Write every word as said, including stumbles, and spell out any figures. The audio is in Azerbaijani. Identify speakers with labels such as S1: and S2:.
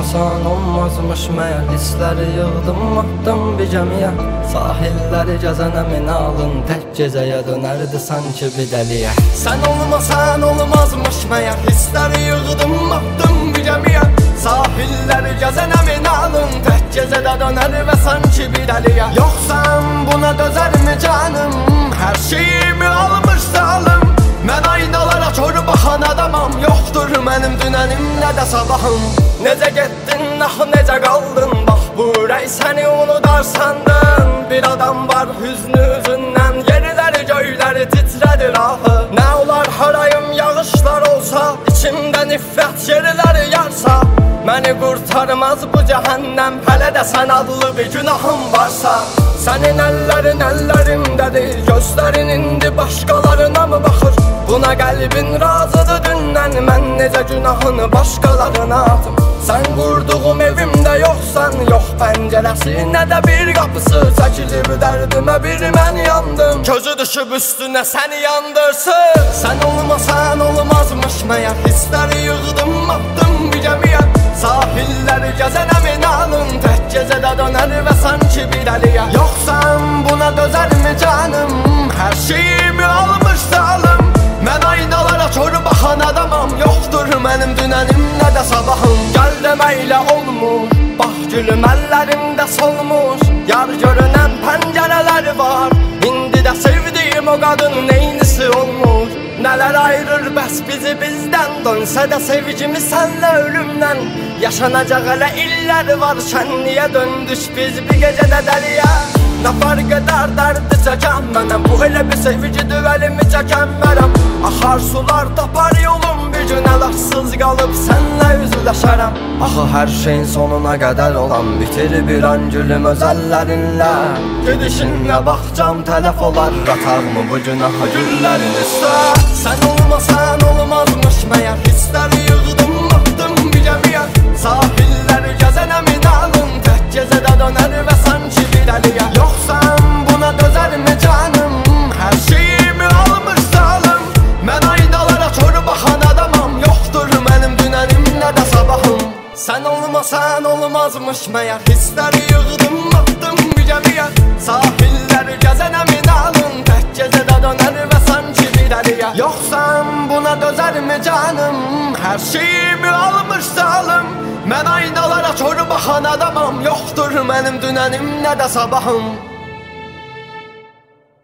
S1: olmasan olmazmış meğer. Hisləri yığdım atdım bir gəmiyə, sahilləri gəzən əmin alın tək gecəyə dönərdi sanki bir dəliyə. Sən olmasan olmazmış meğer. Hisləri yığdım atdım bir gəmiyə, sahilləri gəzən əmin alın tək gecədə dönər və sanki bir dəliyə. Yoxsan buna dözərmi canım, hər şeyimi almış salım. Mən aynalara kör baxan adamam, yoxdur mənim dünənim nə də sabahım. Necə getdin, ah necə qaldın, bax bu ürək səni unudar sandın. Bir adam var hüznü üzündən, yerləri göyləri titrədir ahı. Nə olar harayım yağışlar olsa, içimdə nifrət yerləri yarsa. Məni qurtarmaz bu cəhənnəm, hələ də sən adlı bir günahım varsa. Sənin əllərin əllərimdədir, gözlərin indi başqalarına mı baxır? Buna qəlbin razıdır dündən, mən necə günahını başqalarına atım. Sən qurduğum evimdə yoxsan, yox pəncərəsi, nə də bir qapısı. Çəkilib dərdimə bir mən yandım, közü düşüb üstünə səni yandırsın. Sən olmasan olmazmış məyər, hissləri yığdım atdım bir gəmiyə, sahilləri gəzən əmin alın tək gecədə dönər və sanki bir dəliyə. Yoxsan buna dözərmi canım, hər şeyimi almış salım. Mən aynalara kör baxan adamam, yoxdur mənim dünənim nə də sabahım. Gəl deməklə olmuş, bax gülüm əllərimdə solmuş, yar görünən pəncərələri var. İndi də sevdiyim o qadın neynisi olmuş. Nələr ayırır bəs bizi bizdən, dönsə də sevgimi sənlə ölümdən. Yaşanacaq hələ illər var, şənliyə döndük biz bir gecədə dəliyə. Nə farq edər dərdi çəkən mənəm, bu elə bir sevgidir əlimi çəkən mənəm. Axar sular tapar yolum, bir gün əlacsız qalıb sənlə üzləşərəm. Axı hər şeyin sonuna qədər olan bitir bir an gülüm öz əllərinlə. Gedişinlə baxcam tələf olar, qatarmı bu günaha güllərin üstə. Sən olmasan olmazmış məyər, hissləri yığdım atdım bir gəmiyə, sahilləri gəzən əmin alın tək gecədə dönər və sanki bir dəliyə. Yoxsan buna dözərmi canım, hər şeyimi almış salım. Mən aynalara kör baxan adamam, yoxdur mənim dünənim nə də sabahım. Sən olmasan olmazmış məyər, hissləri yığdım atdım bir gəmiyə, sahilləri gəzən əmin alın tək gecədə dönər və sanki bir dəliyə. Yoxsan buna dözərmi canım, hər şeyimi almış salım. Mən aynalara kör baxan adamam, yoxdur mənim dünənim nə də sabahım.